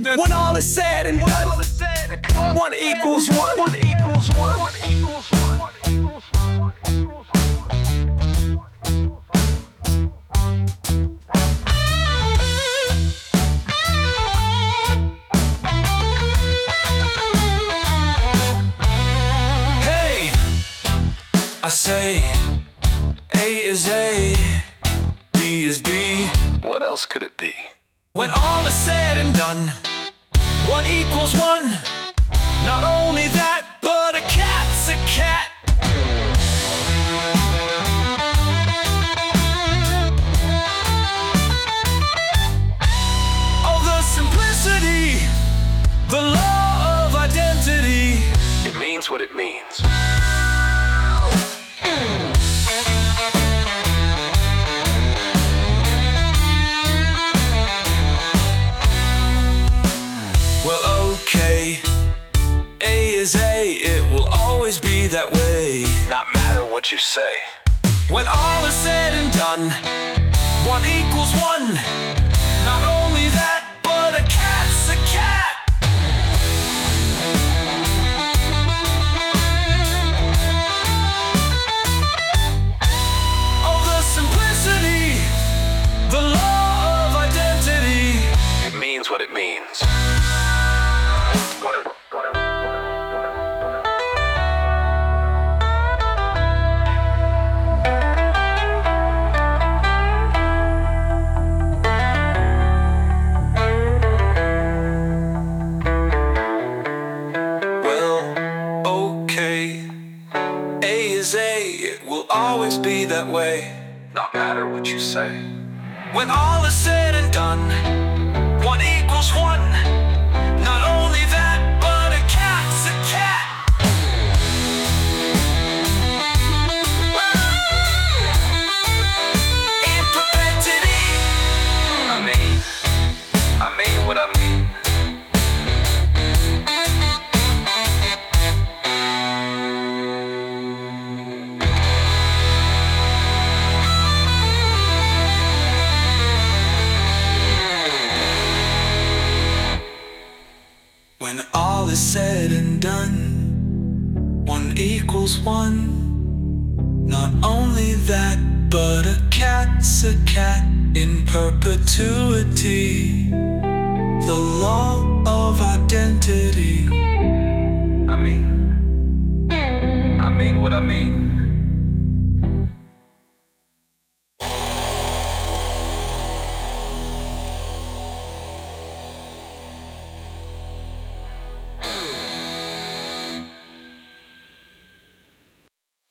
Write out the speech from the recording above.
When all is said and done, one equals one. One equals one. One equals one. One equals one. Hey, I say, A is A, B is B. What else could it be? When all is said and done, one equals one. Not only that, but a cat's a cat. Oh, the simplicity, the law of identity. It means what it means. Well, okay, A is A, it will always be that way. Not matter what you say. When all is said and done, one equals one. Not only that, but a cat's a cat. Oh, the simplicity, the law of identity. It means what it means. It will always be that way. No matter what you say. When all is said and done, one equals one. Not only that, but a cat's a cat. In perpetuity. I mean what I mean. When all is said and done, one equals one. Not only that, but a cat's a cat in perpetuity. The law of identity. I mean what I mean.